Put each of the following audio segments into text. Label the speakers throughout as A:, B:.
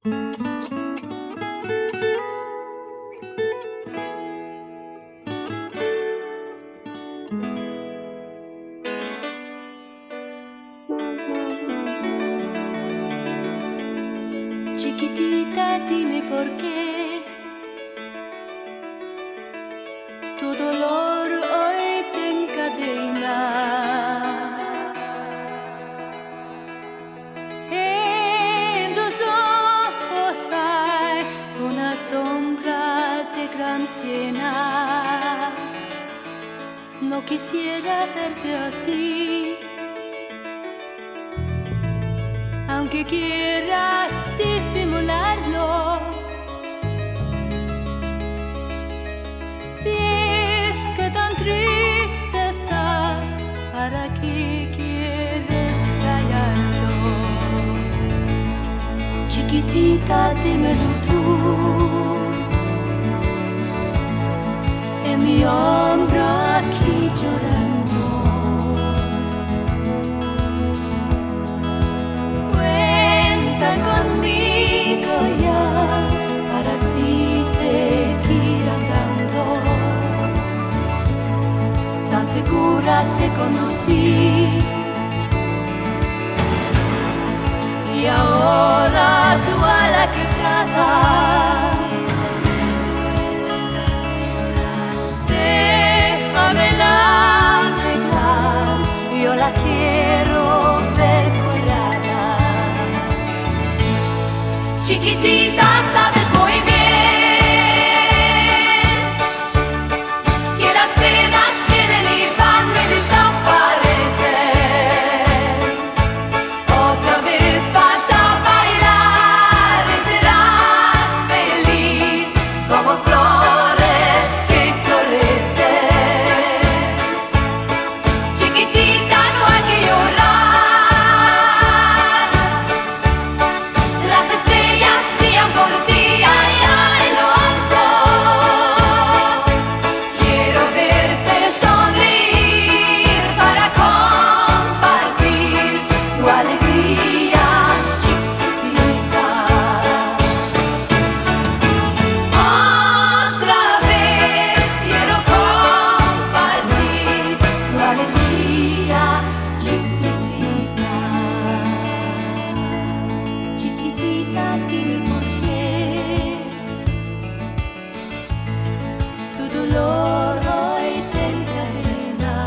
A: Chiquitita, dime por qué tu dolor hoy te encadena. En tus ojos hay una sombra de gran pena. No quisiera verte así, aunque quieras disimularlo. Si es que tan triste estás, ¿para qué quieres callarlo? Chiquitita, dímelo tú, en mi hombro aquí llorando. Conmigo ya, para así seguir andando. Tan segura te conocí, y ahora tú a la quebrada. Déjamela arreglar, yo la quiero ver curada. Chiquitita, sabes muy bien que las penas vienen y van y desaparecen. Otra vez vas a bailar y serás feliz como flores que florecen. Chiquitita, no hay que llorar. Las estrellas brillan por ti allá en lo alto. Quiero verte sonreír para compartir tu alegría, chiquitita. Otra vez quiero compartir tu alegría, chiquitita. Chiquitita, dime por qué tu dolor hoy te encadena.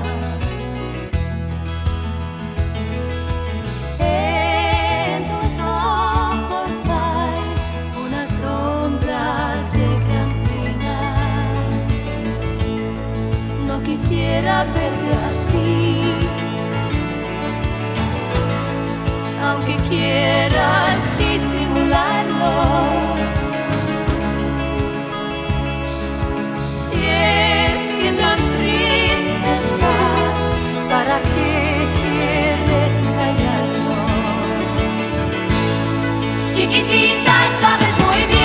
A: En tus ojos hay una sombra de gran pena. No quisiera verte así, aunque quieras disimularlo. Si es que tan triste estás, ¿para qué quieres callarlo? Chiquitita, sabes muy bien